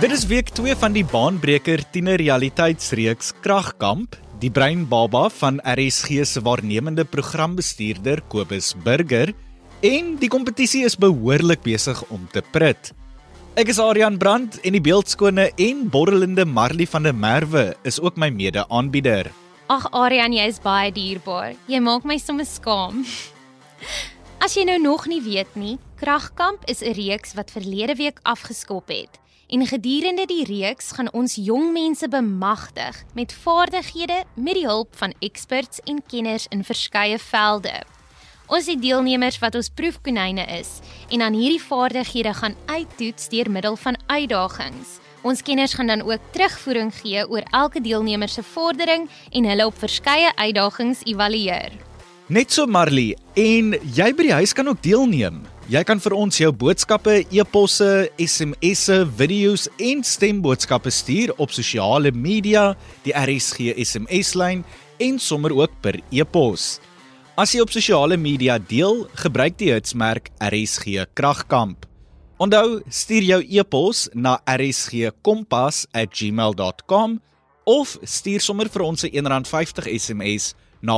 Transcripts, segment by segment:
Dit is week 2 van die baanbreker tienerrealiteitsreeks Kragkamp, die breinbaba van RSG se waarnemende programbestuurder Kobus Burger, en die kompetisie is behoorlik besig om te prit. Ek is Adrian Brandt en die beeldskone en borrelende Marley van der Merwe is ook my mede-aanbieder. Ag Adrian, jy is baie dierbaar. Jy maak my soms skaam. As jy nou nog nie weet nie, Kragkamp is 'n reeks wat verlede week afgeskop het. En gedurende die reeks gaan ons jong mense bemagtig met vaardighede met die hulp van experts en kenners in verskeie velde. Ons het deelnemers wat ons proefkonyne is en aan hierdie vaardighede gaan uittoets deur middel van uitdagings. Ons kenners gaan dan ook terugvoering gee oor elke deelnemer se vordering en hulle op verskeie uitdagings evalueer. Net so Marley, en jy by die huis kan ook deelneem. Jy kan vir ons jou boodskappe, e-posse, SMS'e, video's en stemboodskappe stuur op sosiale media, die RSG SMS-lyn en sommer ook per e-pos. As jy op sosiale media deel, gebruik die hitsmerk RSG Kragkamp. Onthou, stuur jou e-pos na rsgkompas@gmail.com of stuur sommer vir ons 'n R1.50 SMS na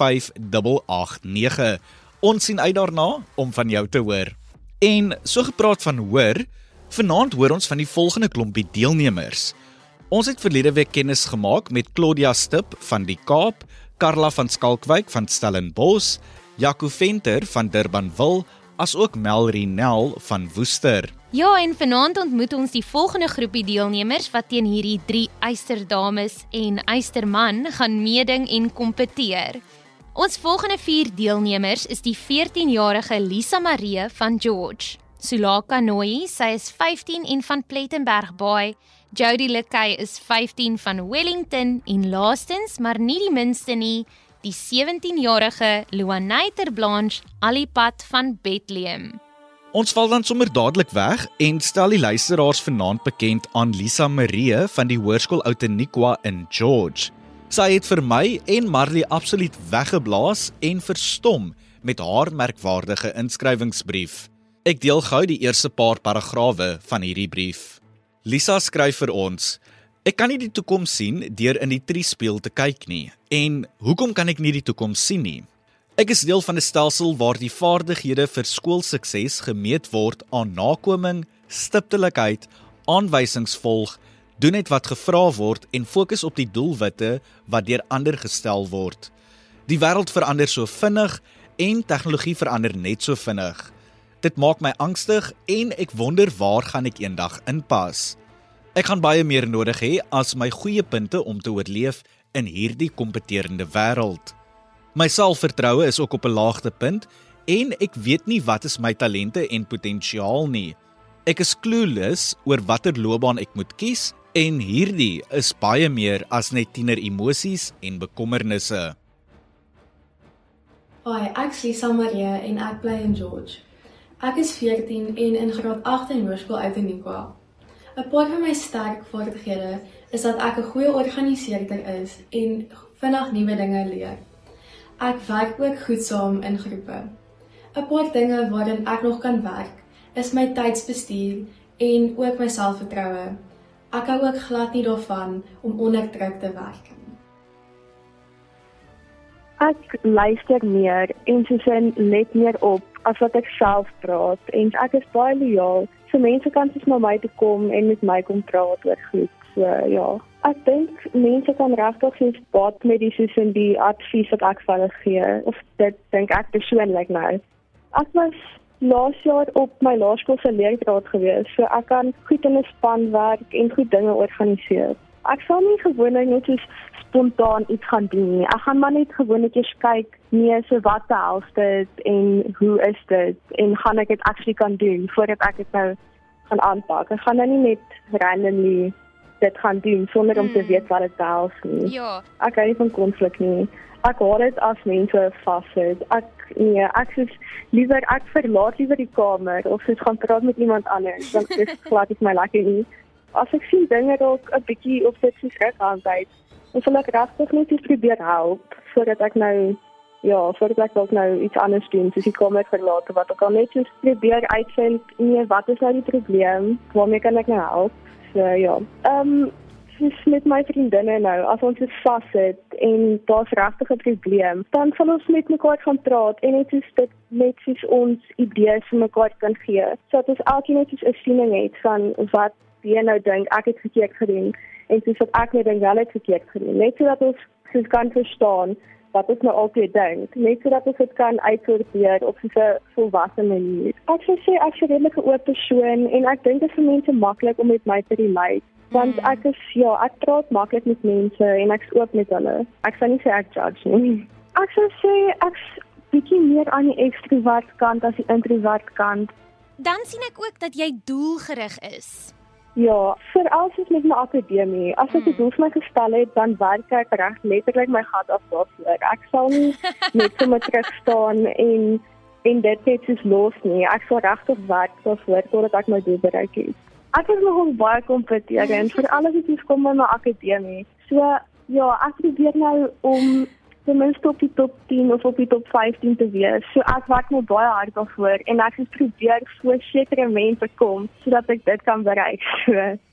45889. Ons sien uit daarna om van jou te hoor. En so gepraat van hoor, vanaand hoor ons van die volgende klompie deelnemers. Ons het verlede week kennis gemaak met Claudia Stip van die Kaap, Carla van Skalkwyk van Stellenbosch, Jaco Venter van Durbanville, as ook Melrie Nel van Woester. Ja, en vanaand ontmoet ons die volgende groepie deelnemers wat teen hierdie 3 eysterdames en eysterman gaan meeding en kompeteer. Ons volgende 4 deelnemers is die 14-jarige Lisa Marie van George, Sulaka Nooyi, sy is 15 en van Plettenberg Baai, Jody Lekay is 15 van Wellington en laastens, maar nie die minste nie, die 17-jarige Luanay Terblanche Alipad van Bethlehem. Ons val dan sommer dadelik weg en stel die luisteraars vanaand bekend aan Lisa Marie van die Hoërskool Outeniqua in George. Sy het vir my en Marley absoluut weggeblaas en verstom met haar merkwaardige inskrywingsbrief. Ek deel gou die eerste paar paragrawe van hierdie brief. Lisa skryf vir ons: Ek kan nie die toekoms sien deur in die triespieël te kyk nie. En hoekom kan ek nie die toekoms sien nie? Ek is deel van 'n stelsel waar die vaardighede vir skoolsukses gemeet word aan nakoming, stiptelikheid, aanwysings volg, doen net wat gevra word en fokus op die doelwitte wat deur ander gestel word. Die wêreld verander so vinnig en tegnologie verander net so vinnig. Dit maak my angstig en ek wonder waar gaan ek eendag inpas. Ek gaan baie meer nodig hê as my goeie punte om te oorleef in hierdie kompeterende wêreld. My selfvertroue is ook op 'n laagtepunt en ek weet nie wat is my talente en potensiaal nie. Ek is clueless oor watter loopbaan ek moet kies en hierdie is baie meer as net tiener emosies en bekommernisse. Hoi, ek is Lisa Marie en ek bly in George. Ek is 14 en in graad 8 in Hoërskool Outeniqua. 'n Paar van my sterk vaardighede is dat ek 'n goeie organiseerder is en vinnig nuwe dinge leer. Ek werk ook goed saam in groepe. 'n Paar dinge waarin ek nog kan werk is my tydsbestuur en ook my selfvertroue. Ek hou ook glad nie daarvan om onder druk te werk. Ek luister meer en soos let meer op as wat ek self praat en ek is baie lojaal, so mense kan soos na my toe kom en met my kom praat oor goed, so ja. Ek dink mense kan regtig soos baat met die advies wat ek vir hulle gee, of dit dink ek persoonlik nou. Ek was laas jaar op my laerskool se leergraad gewees, so ek kan goed in 'n span werk en goed dinge organiseer. Ek sal nie gewoonlik net soos spontaan iets gaan doen nie. Ek gaan maar net gewoonlik eers kyk, nee, so wat behels dit en hoe is dit en gaan ek dit actually kan doen voordat ek dit nou gaan aanpak. Ek gaan nou nie net randomly dit gaan doen sonder om te weet wat dit behels nie. Ja. Ek hou nie van konflik nie. Ek haat dit as mense vassit. Ek verlaat liewer die kamer of soos gaan praat met iemand anders, want dit is glad nie my lekker nie. As ek sien dinge dalk 'n bietjie of dit so skrik aanwys, dan sal ek regtig net iets probeer help voordat ek dalk nou iets anders doen, soos die kamer verlaat of wat ook al, net soos probeer uitvind, wat is nou die probleem, waarmee kan ek nou help? So ja. Soos met my vriendinne nou, as ons dit vassit en daar's regtig 'n probleem, dan sal ons met mekaar gaan praat en net soos ons idees vir mekaar kan gee. Sodat ons elkeen net soos 'n siening het van wat jy nou dink ek het verkeerd gedoen en soos wat ek nou dink wel het verkeerd gedoen. Net sodat ons soos kan verstaan wat ons nou altyd dink, net sodat ons dit kan uitsorteer op so 'n volwasse manier. Ek sou sê ek's 'n redelike oop persoon en ek dink dit is vir mense maklik om met my te relate. Want ek praat maklik met mense en ek's oop met hulle. Ek sal nie sê ek judge nie. Ek sou sê ek's bietjie meer aan die ekstrovert kant as die introvert kant. Dan sien ek ook dat jy doelgerig is. Ja, veral soos met my akademie. As ek 'n doel vir my gestel het, dan werk ek reg letterlik my gat af daarvoor. Ek sal nie net sommer terug staan en dit net soos los nie. Ek sal regtig werk daarvoor totdat ek my doel bereik het. Ek is nogal baie kompeterend vir alles wat iets kom in my akademie. So ja, ek probeer nou om ten minste op die top 10 of op die top 15 te wees. So ek werk nou baie hard daarvoor en ek probeer voor sekere mense kom sodat ek dit kan bereik. So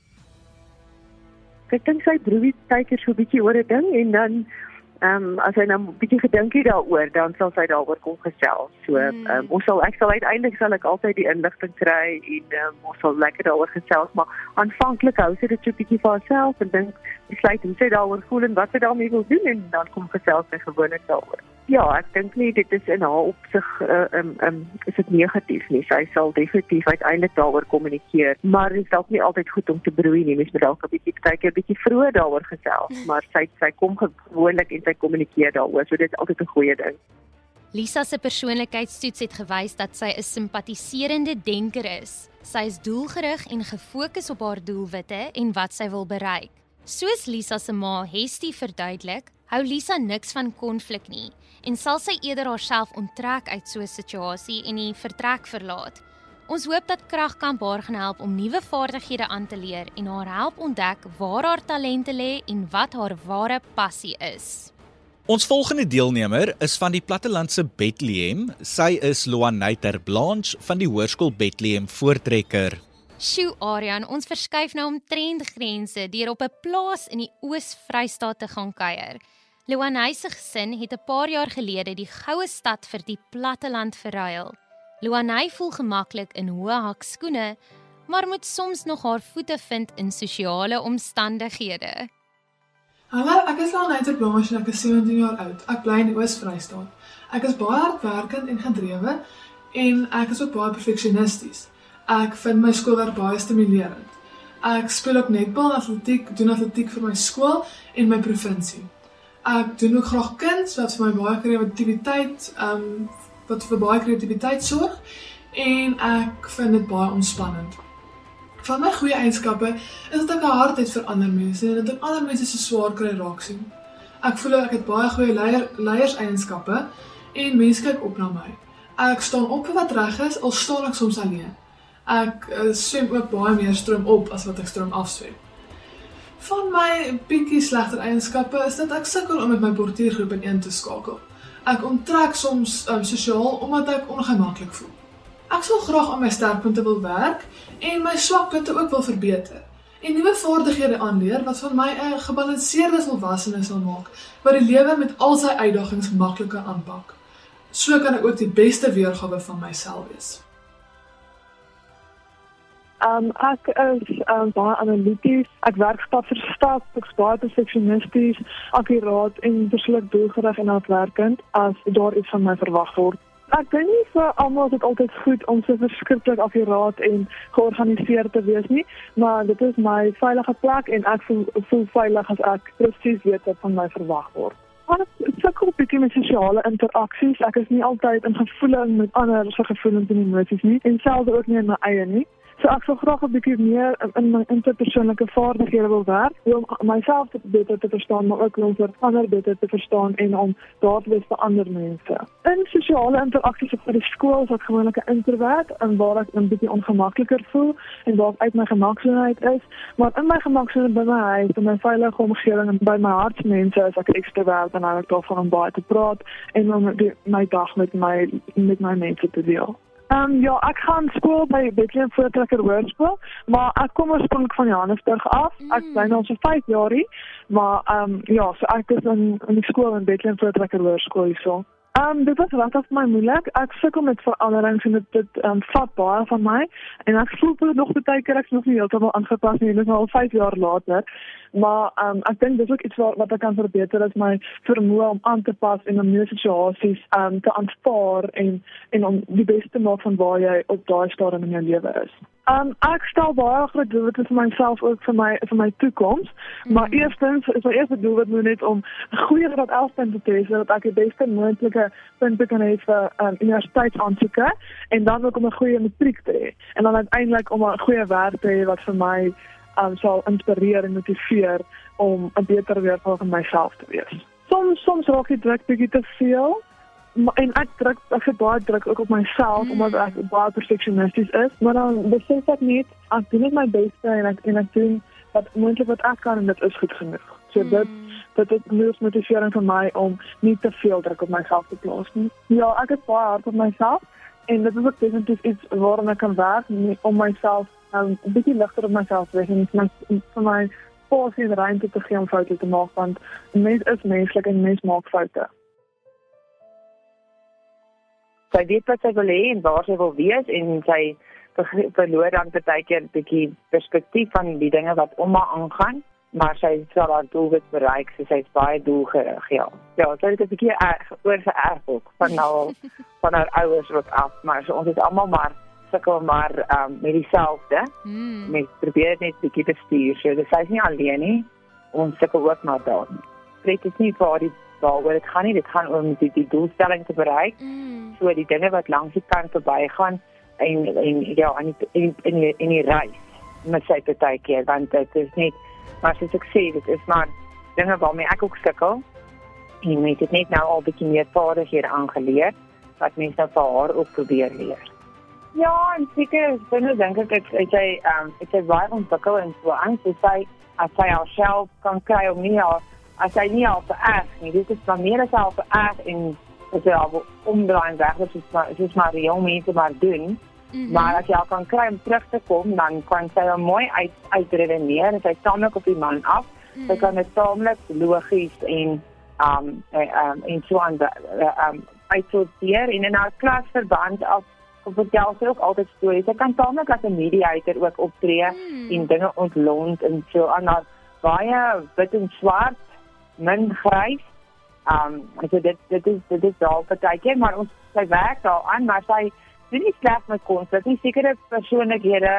ek dink sy broer kyk so 'n bietjie oor 'n ding en dan as hy nou 'n bietjie gedink het daaroor, dan sal sy daaroor kom gesels. So ek sal uiteindelik altyd die inligting kry en ons sal lekker daaroor gesels, maar aanvanklik hou sy dit so 'n bietjie vir haarself en dink besluit hoe sy daaroor voel en wat sy daarmee wil doen en dan kom gesels sy gewoonlik daaroor. Ja, ek dink nie dit is in haar opsig is dit negatief nie. Sy sal definitief uiteindelik daaroor kommunikeer, maar dit is dalk nie altyd goed om te broei nie. Mens moet dalk 'n bietjie vroeër daaroor gesels, maar sy kom gewoonlik en sy kommunikeer daaroor, so dit is altyd 'n goeie ding. Lisa se persoonlikheidstoets het gewys dat sy 'n simpatiserende denker is. Sy is doelgerig en gefokus op haar doelwitte en wat sy wil bereik. Soos Lisa se ma Hestie verduidelik, hou Lisa niks van konflik nie en sal sy eerder haarself onttrek uit so 'n situasie en die vertrek verlaat. Ons hoop dat Kragkamp haar gaan help om nuwe vaardighede aan te leer en haar help ontdek waar haar talente lê en wat haar ware passie is. Ons volgende deelnemer is van die plattelandse Bethlehem. Sy is Loanay Terblanche van die Hoërskool Bethlehem Voortrekker. Sjoe Arian, ons verskuif nou omtrent grense deur op 'n plaas in die Oos-Vrystaat te gaan kuier. Loanay se gesin het 'n paar jaar gelede die goue stad vir die platteland verruil. Loanay voel gemaklik in hoë hakskoene, maar moet soms nog haar voete vind in sosiale omstandighede. Hallo, ek is Loanay Terblanche en ek is 17 jaar oud. Ek bly in die Oos-Vrystaat. Ek is baie hardwerkend en gedrewe en ek is ook baie perfeksionisties. Ek vind my skoolwerk baie stimulerend. Ek speel ook netbal en doen atletiek vir my skool en my provinsie. Ek doen ook graag kuns wat vir baie kreatiwiteit sorg en ek vind dit baie ontspannend. Van my goeie eienskappe is dat ek 'n hart het vir ander mense en dat ek ander mense se swaar kry raak sien. Ek voel ek het baie goeie leierseienskappe en mense kyk op na my. Ek staan op vir wat reg is, al staan ek soms alleen. Ek swem ook baie meer stroom op as wat ek stroom afswem. Van my bietjie slegter eienskappe is dat ek sukkel om met my portuïergroep in een te skakel. Ek onttrek soms sosiaal omdat ek ongemaklik voel. Ek sal graag aan my sterkpunte wil werk en my swakpunte ook wil verbeter. En nuwe vaardighede aanleer wat van my 'n gebalanseerde volwassene sal maak, wat die lewe met al sy uitdagings makliker aanpak. So kan ek ook die beste weergawe van myself wees. Ek is baie analities, ek werk stap vir stap, ek is baie perfeksionisties, akkuraat en verslik doelgerig en hardwerkend as daar iets van my verwag word. Ek dink nie vir almal is dit altyd goed om so verskriklik akkuraat en georganiseerd te wees nie, maar dit is my veilige plek en ek voel veilig as ek presies weet wat van my verwag word. Ek sukkel 'n bietjie met sosiale interaksies. Ek is nie altyd in gevoeling met ander se gevoelens en emosies nie, en selfs ook nie in my eie nie. So ek sal graag 'n bietjie meer in my interpersoonlike vaardighede wil werk, om myself beter te verstaan, maar ook om vir ander beter te verstaan en om daar te wees vir ander mense. In sosiale interaksies op die skool is ek gewoonlik 'n introvert, en waar ek 'n bietjie ongemakliker voel en waar ek uit my gemaksoonheid is, maar in my gemaksoonheid by my huis, in my veilige omgewing en by my hartsmense is ek 'n ekstrovert en hou ek daarvan om baie te praat en om my dag met my mense te deel. Ja, ek gaan skool by Bethlehem Voortrekker Hoërskool, maar ek kom oorspronklik van Johannesburg af. Ek bly nou so 5 jaar hier, maar ja, so ek is in die skool in Bethlehem Voortrekker Hoërskool hierso. Dit was regtig vir my moeilik. Ek sukkel met veranderings en dit vat baie van my. En ek voel dit nog baie keer ek nog nie heeltemal aangepas nie. Dit is al 5 jaar later. Maar ek dink dis ook iets wat ek kan verbeter, is my vermoë om aan te pas en om nuwe situasies te aanvaar en om die beste te maak van waar jy op daai stadium in jou lewe is. Ek stel baie groot doelwitte vir myself ook vir my toekoms. Maar eerstens is my eerste doelwit nou net om 'n goeie graad 11 punte te hê sodat ek die beste moontlike punte kan hê vir universiteitsaansoeke en dan ook om 'n goeie matriek te hê. En dan uiteindelik om 'n goeie werk te hê wat vir my sal inspireer en motiveer om 'n beter weergawe van myself te wees. Soms raak die druk bietjie te veel. En ek het baie druk ook op myself, omdat ek baie perfeksionisties is, maar dan besef ek net, ek doen net my beste en ek doen wat ek kan en dit is goed genoeg. So dit is genoeg motivering vir my om nie te veel druk op myself te plaas nie. Ja, ek is baie hard op myself en dit is ook definitief iets waarom ek kan werk om myself 'n bietjie ligter op myself te wees en vir my spasie en ruimte te gee om foute te maak, want 'n mens is menslik en 'n mens maak foute. Sy weet wat sy wil hê en waar sy wil wees en sy verloor dan baie keer 'n bietjie perspektief van die dinge wat om haar aangaan, maar sy sal haar doelwit bereik, so sy is baie doelgerig, ja. Ja, sy het 'n bietjie oorgeerf ook van haar ouers ook af, maar so, ons is almal maar sukkel maar met dieselfde. Mens probeer net 'n bietjie bestuur, so sy is nie alleen nie. Ons sukkel ook maar daarin. Dit is nie waaroor dit gaan nie, dit gaan om die doelstelling te bereik. So die dinge wat langs die kant verbygaan en ja, in die reis met sy partykeer, want dit is net, maar soos ek sê, dit is maar dinge waarmee ek ook sukkel en mens het net nou al 'n bietjie meer vaardighede aangeleer wat mens nou vir haar ook probeer leer. Ja, en seker, dink ek het sy baie ontwikkel en so aan, so as sy haarself kan kry om nie as sy nie al vererg nie, dit is maar meer as sy al vererg en as jy al omdraai en weg, dit is maar die jong mense maar doen, maar as jy al kan kry om terug te kom, dan kan sy al mooi uitredeneer, en sy taamlik op die man af, sy kan het taamlik logies en so aan uitsorteer, en in haar klasverband vertel sy ook altyd stories, sy kan taamlik as 'n mediator ook optree, en dinge ontlont, en so aan haar baie wit en swart, min grys, so dit is daar partykeer, maar sy werk daar aan, maar sy doen nie sleg met konflik, nie sekere persoonlikhede,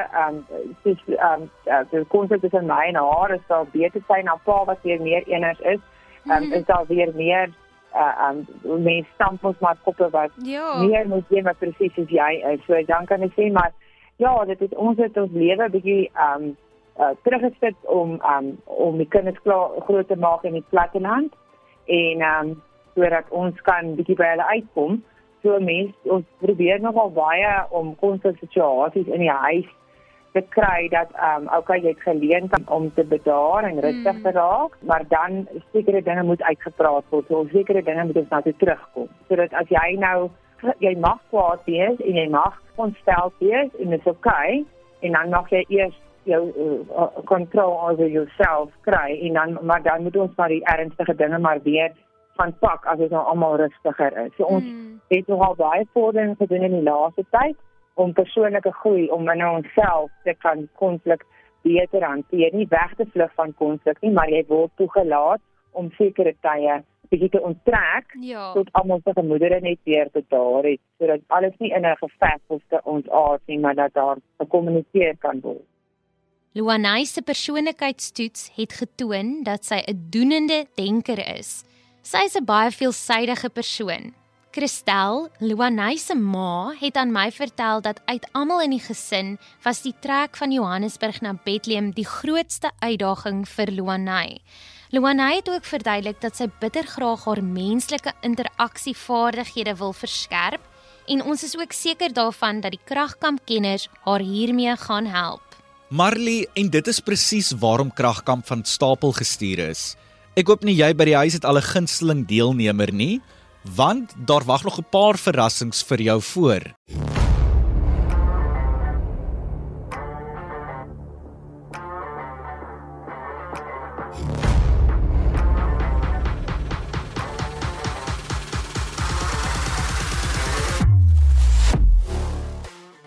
die konflik tussen my en haar, is daar beter sy en haar pa wat weer meer eners is daar weer meer, mense stamp ons maar koppe wat meer moet wees wat presies soos jy is, so dan kan ek sê, maar ja, ons het ons lewe bietjie teruggesit om die kinders groot te maak in die platteland, en sodat ons kan bietjie by hulle uitkom. So ons probeer nogal baie om konfliksituasies in die huis te kry, dat jy het geleentheid om te bedaar en rustig te raak, maar dan sekere dinge moet uitgepraat word, so sekere dinge moet ons na toe terugkom, sodat as jy mag kwaad wees, en jy mag ontstel wees, en dit is okay, en dan mag jy eers jou control over yourself kry, maar dan moet ons maar die ernstige dinge maar weer van pak, as het nou allemaal rustiger is. So ons het nogal baie vordering gedoen in die laaste tyd, om persoonlike groei, om in onsself te kan konflik beter hanteer, nie weg te vlug van konflik nie, maar jy word toegelaat om sekere tye bietjie te onttrek, tot almal se gemoedere net weer bedaar het, sodat alles nie in 'n geveg of te ontaard nie, maar dat daar gekommuniseer kan word. Luanay se persoonlikheidstoets het getoon dat sy 'n doenende denker is. Sy is 'n baie veelsidige persoon. Christel, Luanay se ma, het aan my vertel dat uit almal in die gesin was die trek van Johannesburg na Bethlehem die grootste uitdaging vir Luanay. Luanay het ook verduidelik dat sy bitter graag haar menslike interaksievaardighede wil verskerp, en ons is ook seker daarvan dat die Kragkamp-kenners haar hiermee gaan help. Marley, en dit is presies waarom Kragkamp van stapel gestuur is. Ek hoop nie jy by die huis het al 'n gunsteling deelnemer nie, want daar wag nog 'n paar verrassings vir jou voor.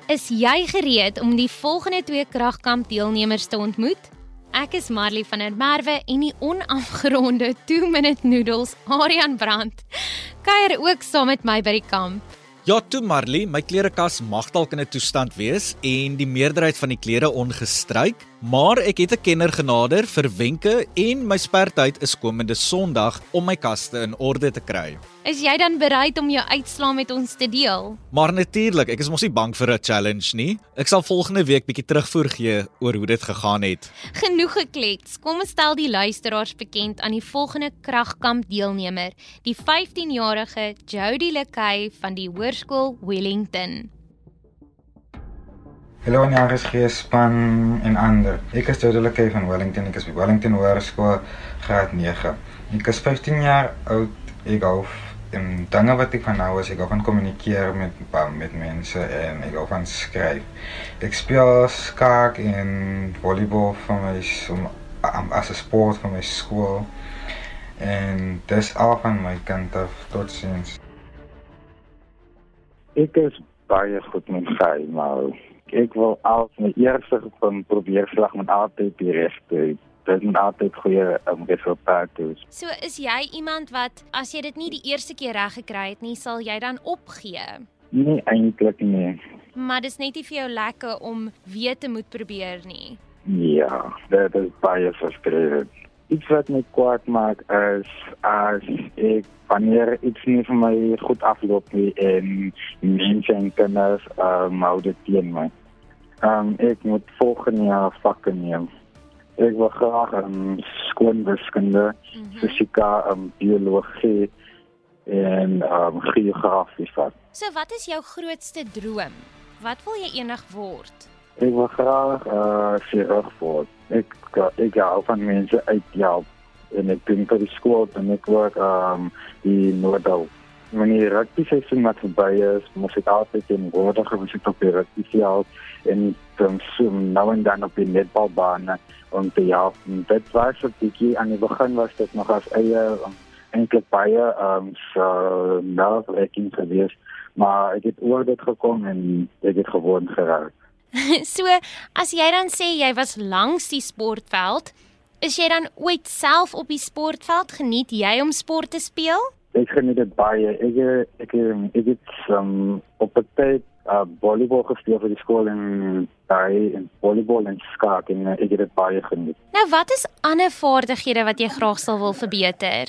Is jy gereed om die volgende 2 kragkamp deelnemers te ontmoet? Ek is Marley van der Merwe en die onafgeronde 2-minute noodles Arian Brandt kuier ook saam met my by die kamp. Ja, toe Marley, my klerekas mag dalk in 'n toestand wees en die meerderheid van die klere ongestryk, maar ek het 'n kenner genader vir wenke en my spertyd is komende Sondag om my kaste in orde te kry. Is jy dan bereid om jou uitslae met ons te deel? Maar natuurlik, ek is mos nie bang vir 'n challenge nie. Ek sal volgende week bietjie terugvoer gee oor hoe dit gegaan het. Genoeg geklets, kom ons stel die luisteraars bekend aan die volgende kragkamp deelnemer, die 15-jarige Jody Lekay van die Hoërskool Wellington. Hallo aan die RSG span en ander. Ek is Jody Lekay van Wellington. Ek is by Wellington Hoërskool graad 9. Ek is 15 jaar oud. Ek hou en dinge wat ek van hou is, ek hou van kommunikeer met mense en ek hou van skryf. Ek speel skaak en volleybal as 'n sport van my skool en dis al van my kant af. Totsiens. Ek is baie goed met sy, maar ek wil al my eerste probeer slag met altyd die regte. Dit moet altyd goeie resultaat hê. So is jy iemand wat, as jy dit nie die eerste keer reg gekry het nie, sal jy dan opgee? Nee, eintlik nie. Maar dis net nie vir jou lekker om weer te moet probeer nie. Ja, dit is baie frustrerend. Iets wat my kwaad maak is as ek wanneer iets nie vir my goed afloop nie en mense en kinders hou dit teen my. Ek moet volgende jaar vakke neem. Ek wil graag skoonwiskunde, fisika, biologie en geografie vat. So wat is jou grootste droom? Wat wil jy eendag word? Ek wil graag chirurg word. Ek hou van mense uithelp en ek dink by die skool en ek werk die Noordal. Wanneer die rugby seisoen wat verby is, moet ek altyd teenwoordig wees op die rugbyveld en so nou en dan op die netbalbaan om te help. Dit was 'n bietjie aan die begin was dit nog as eie eintlik baie nerve-wracking geweest, maar ek het oor dit gekom en ek het gewoon geraak. So, as jy dan sê jy was langs die sportveld, is jy dan ooit self op die sportveld? Geniet jy om sport te speel? Ek geniet dit baie. Ek het op 'n tyd volleybal gespeel vir die skool en volleybal en skaak en ek het dit baie geniet. Nou, wat is ander vaardighede wat jy graag sal wil verbeter?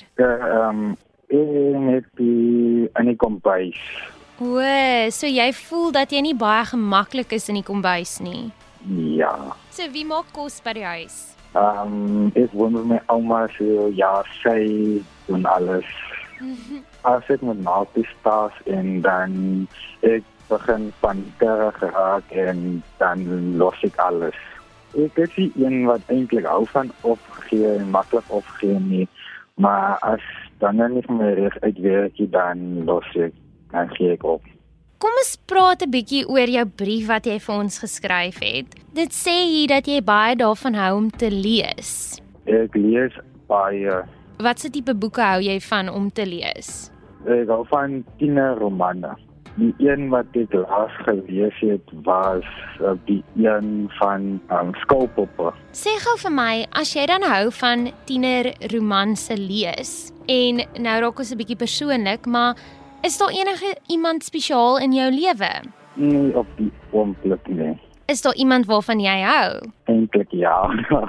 Ek het in die kombuis. O, so jy voel dat jy nie baie gemaklik is in die kombuis nie? Ja. So wie maak kos by die huis? Ek woon met my ouma, so ja, sy doen alles. As ek met naaldjies pas en dan ek begin van terug geraak en dan los ek alles. Ek is die een wat eintlik hou van opgee en maklik opgee nie, maar as dan nie vir my reg uitwerk, dan los ek, dan gee ek op. Kom ons praat 'n bietjie oor jou brief wat jy vir ons geskryf het. Dit sê hier dat jy baie daarvan hou om te lees. Ek lees baie. Wat se tipe boeke hou jy van om te lees? Ek hou van tienerromane. Die een wat ek laas gelees het was die een van Skoolpoppe. Sê gou vir my, as jy dan hou van tienerromanse lees, en nou raak ons 'n bietjie persoonlik, maar is daar enige iemand spesiaal in jou lewe? Nee, op die oomblik nie. Is daar iemand waarvan jy hou? Eintlik ja.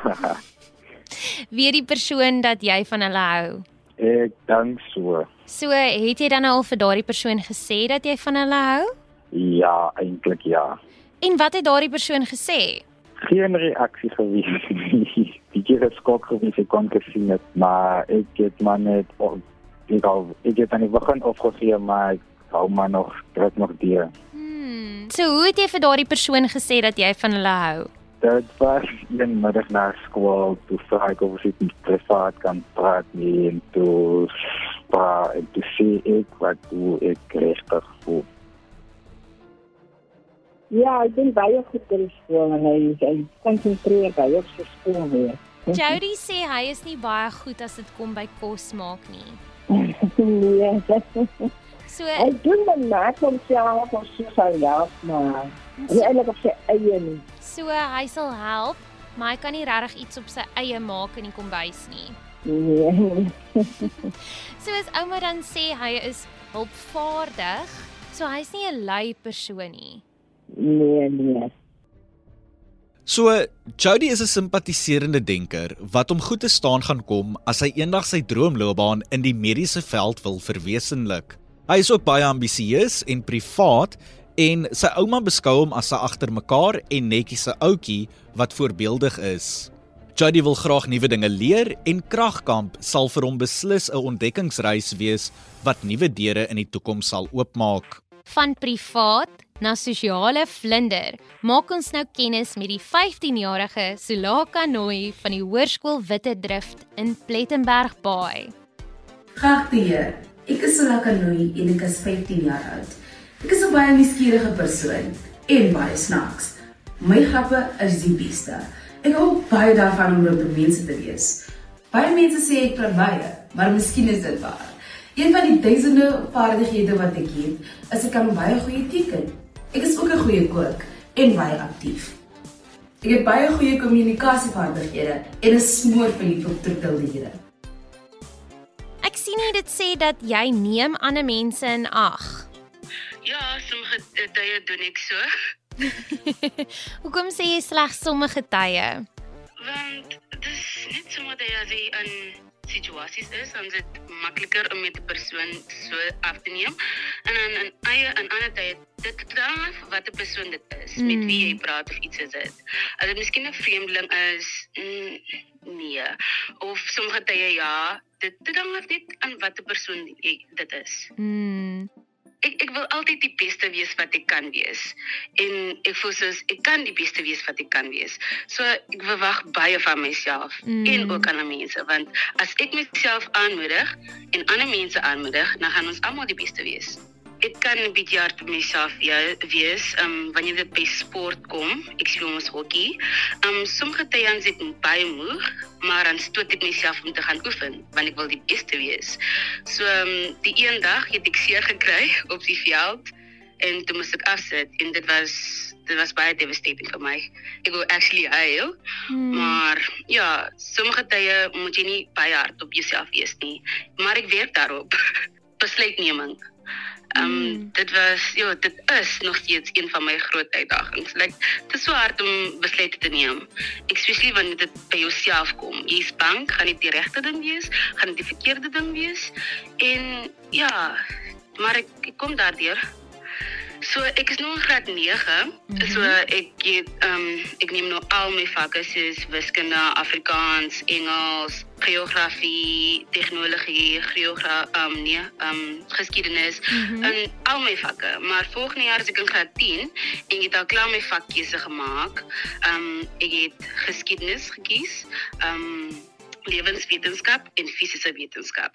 Wie die persoon dat jy van hulle hou? Ek dink so. So, het jy dan al vir daardie persoon gesê dat jy van hulle hou? Ja, eintlik ja. En wat het daardie persoon gesê? Geen reaksie gewees nie. Die keer het skok gewees, ek kon gesien het, maar ek het maar net, ek het aan die begin opgegee, maar ek hou maar nog, trek nog dier. So, hoe het jy vir daardie persoon gesê dat jy van hulle hou? Dit was een middag na skool, toe vraag ek of ek met privaat kan praat nie, en toe sê ek wat hoe ek rechtig voel. Ja, ek ben baie goed by die skool en hy concentreer baie op sy skool weer. Jody sê hy is nie baie goed as dit kom by kos maak nie. Nee. So Hy doen dan net homself of so sy help, maar nie eintlik op sy eie nie. So hy sal help, maar hy kan nie regtig iets op sy eie maak in die kombuis nie. Nee. So as ouma dan sê hy is hulpvaardig, so hy's nie 'n lui persoon nie. Nee. So, Jody is 'n simpatiserende denker wat om goed te staan gaan kom as hy eendag sy droomloopbaan in die mediese veld wil verwesenlik. Hy is ook baie ambisieus en privaat en sy ouma beskou hom as 'n agtermekaar en netjiese ouetjie wat voorbeeldig is. Jody wil graag nuwe dinge leer en Kragkamp sal vir hom beslis 'n ontdekkingsreis wees wat nuwe deure in die toekoms sal oopmaak. Van privaat na sosiale vlinder, maak ons nou kennis met die 15-jarige Sulaka Nooi van die Hoërskool Witte Drift in Plettenberg Baai. Geagte heer, ek is Sulaka Nooi en ek is 15 jaar oud. Ek is 'n baie nuuskierige persoon en baie snaaks. My grappe is die beste. Ek hou baie daarvan om met mense te wees. Baie mense sê ek praat baie, maar miskien is dit waar. Een van die duisende vaardighede wat ek het, is ek kan baie goeie teken. Ek is ook 'n goeie kook en baie aktief. Ek het baie goeie kommunikasievaardighede en is smoorverlief op troeteldiere. Ek sien nie dit sê dat jy neem ander mense in ag. Ja, sommige tye doen ek so. Hoekom sê jy slegs sommige tye? Want dit is net sommige tye as jy in situasies is, dan is dit makliker om met 'n persoon so af te neem. En dan in ander tye, dit hang af wat 'n persoon dit is, met wie jy praat of iets is dit. As dit miskien 'n vreemdeling is, nee. Of sommige tye ja, dit hang af net aan wat 'n persoon dit is. Ek wil altyd die beste wees wat ek kan wees. En ek voel soos ek kan die beste wees wat ek kan wees. So ek verwag baie van myself en ook ander mense, want as ek myself aanmoedig en ander mense aanmoedig, dan gaan ons almal die beste wees. Ek kan 'n bietjie hard op myself wees, wanneer dit by sport kom. Ek speel mos hokkie. Sommige tye is ek baie moeg, maar dan stoot ek myself om te gaan oefen, want ek wil die beste wees. So die een dag het ek seer gekry op die veld en toe moes ek afsit en dit was baie devastating vir my. Ek wou actually huil, maar ja, sommige tye moet jy nie baie hard op jouself wees nie, maar ek werk daarop. Besluitneming. Dit is nog steeds een van my groot uitdagings. Dit is so hard om besluite te neem. Especially wanneer dit by jouself kom. Jy is bang, gaan dit die regte ding wees? Gaan dit die verkeerde ding wees? En ja, maar ek kom daardeur. So ek is nou in graad 9. So ek neem nou al my vakke soos wiskunde, Afrikaans, Engels, geografie, tegnologie, geskiedenis, en al my vakke. Maar volgende jaar is ek in graad 10 en ek het al klaar my vakkeuse gemaak. Ek het geskiedenis gekies, lewenswetenskap en fisiese wetenskap.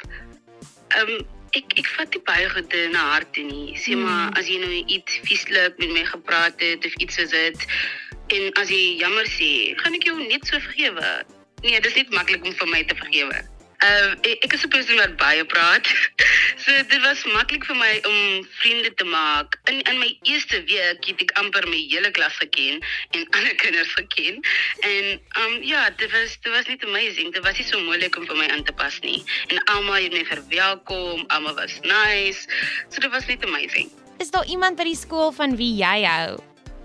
Ek vat die baie goed na harte nie. Sê maar, as jy nou iets vieslik met my gepraat het of iets soos dit, en as jy jammer sê, gaan ek jou net so vergewe. Nee, dit is niet maklik om vir my te vergewe. Ek is 'n persoon wat baie praat. So dit was maklik vir my om vriende te maak. In my eerste week het ek amper my hele klas geken en ander kinders geken. En ja, dit was net amazing. Dit was nie so moeilik om vir my aan te pas nie. En almal het my verwelkom, almal was nice. So dit was net amazing. Is daar iemand by die skool van wie jy hou?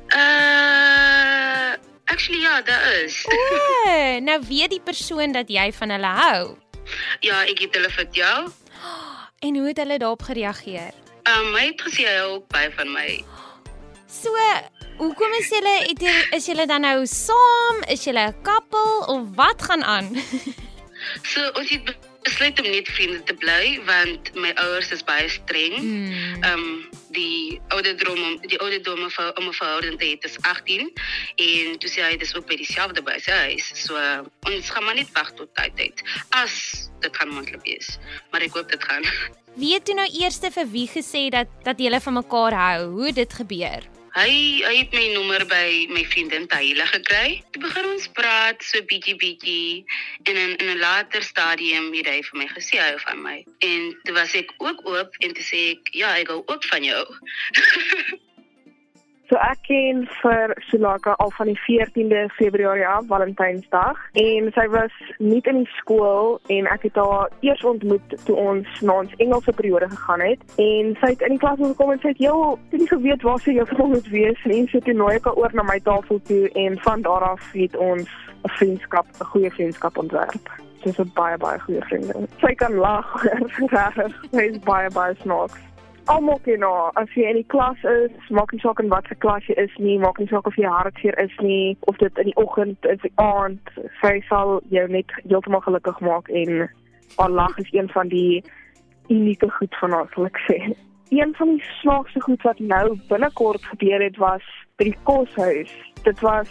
Actually ja, daar is. Nou weet die persoon dat jy van hulle hou? Ja, ek het hulle vertel. En hoe het hulle daarop gereageer? My het gesê hy hou ook baie van my. So, hoekom is julle dan nou saam? Is julle 'n koppel of wat gaan aan? So, ons het besluit om net vriende te bly, want my ouers is baie streng. Die ouderdom om 'n verhouding te hê is 18 en toe sê hy dis ook by dieselfde by sy huis. So ons gaan maar net wag tot tyd as dit gaan moontlik wees. Maar ek hoop dit gaan. Wie het toe nou eers vir wie gesê dat julle van mekaar hou? Hoe het dit gebeur? Hy het my nommer by my vriendin Tahila gekry. Toe begin ons praat so bietjie en in 'n later stadium het hy vir my gesê hy hou van my. En toe was ek ook oop en toe sê ek, ja, ek hou ook van jou. So ek ken vir Sulaka al van die 14de Februarie af, Valentynsdag, en sy was nie in die skool en ek het haar eers ontmoet toe ons na ons Engelse periode gegaan het en sy het in die klas gekom en sy het nie geweet waar sy juffrou moet wees en sy het toe nooi ek haar oor na my tafel toe en van daar af het ons 'n goeie vriendskap ontwerp. Sy is 'n baie goeie vriendin. Sy kan lag, regtig. Sy is baie snaaks. Almal ken haar, as jy in die klas is, maak nie saak in wat se klas jy is nie, maak nie saak of jy hartseer is nie, of dit in die oggend is, die aand, sy sal jou net heeltemal gelukkig maak en haar lag is een van die unieke goed van haar, sal ek sê. Een van die snaakste goed wat nou binnekort gebeur het, was by die koshuis. Dit was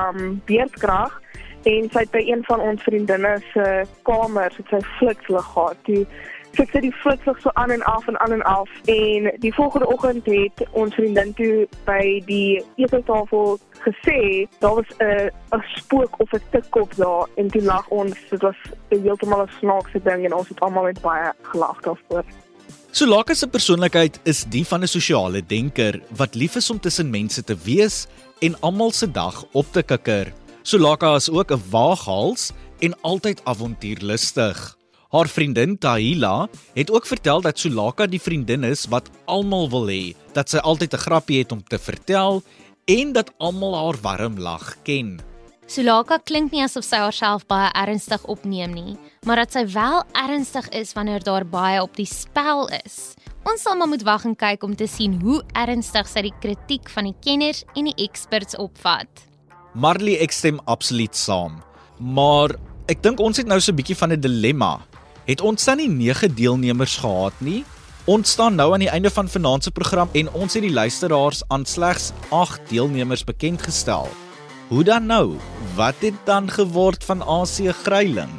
beerdkrag en sy het by een van ons vriendinne se kamers het sy flitslig gehad. Sy het die flitslig so aan en af en die volgende oggend het ons vriendin toe by die eettafel gesê, daar was 'n spook of 'n tikkop daar en toe lag ons, dit was heeltemal 'n snaakse ding en ons het almal net baie gelag daarvoor. Sulaka se persoonlikheid is die van 'n sosiale denker wat lief is om tussen mense te wees en almal se dag op te kikker. Sulaka is ook 'n waaghals en altyd avontuurlustig. Haar vriendin Tahila het ook vertel dat Sulaka die vriendin is wat almal wil hê, dat sy altyd 'n grappie het om te vertel en dat almal haar warm lag ken. Sulaka klink nie asof sy haarself baie ernstig opneem nie, maar dat sy wel ernstig is wanneer daar baie op die spel is. Ons sal maar moet wag en kyk om te sien hoe ernstig sy die kritiek van die kenners en die experts opvat. Marley, ek stem absoluut saam, maar ek dink ons het nou so 'n bietjie van 'n dilemma. Het ons dan nie 9 deelnemers gehad nie? Ons staan nou aan die einde van vanaand se program en ons het die luisteraars aan slegs 8 deelnemers bekend gestel. Hoe dan nou? Wat het dan geword van AC Gryiling?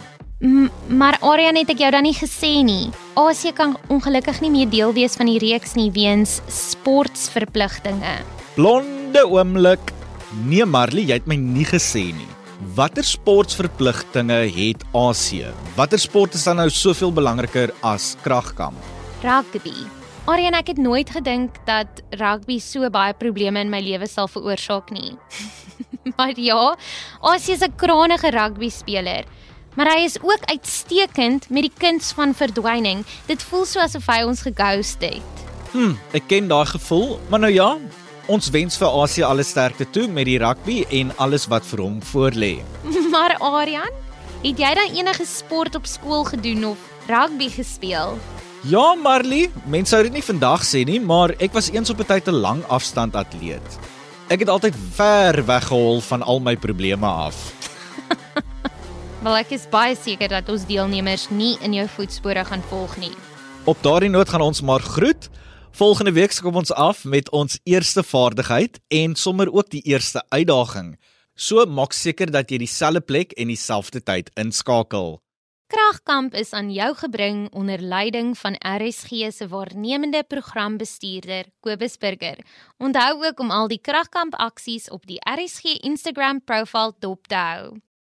Maar Arian, het ek jou dan nie gesê nie. AC kan ongelukkig nie meer deel wees van die reeks nie weens sportsverpligtinge. Blonde oomblik. Nee Marley, jy het my nie gesê nie. Watter sportsverpligtinge het AC? Watter sport is dan nou soveel belangriker as kragkamp? Rugby. Arian, ek het nooit gedink dat rugby so baie probleme in my lewe sal veroorsaak nie. Maar ja, AC is 'n krangige rugby-speler. Maar hy is ook uitstekend met die kuns van verdwyning. Dit voel so asof hy ons geghost het. Ek ken daai gevoel, maar nou ja, ons wens vir AC alle sterkte toe met die rugby en alles wat vir hom voorlê. Maar Arian, het jy dan enige sport op skool gedoen of rugby gespeel? Ja Marley, mense sou dit nie vandag sê nie, maar ek was eens op 'n tyd 'n lang afstand atleet. Ek het altyd ver weggehol van al my probleme af. Wel, ek is baie seker dat ons deelnemers nie in jou voetspore gaan volg nie. Op daardie noot gaan ons maar groet. Volgende week kom ons af met ons eerste vaardigheid en sommer ook die eerste uitdaging. So maak seker dat jy dieselfde plek en dieselfde tyd inskakel. Kragkamp is aan jou gebring onder leiding van RSG se waarnemende programbestuurder Kobus Burger. Onthou ook om al die Kragkamp aksies op die RSG Instagram profiel dop te hou.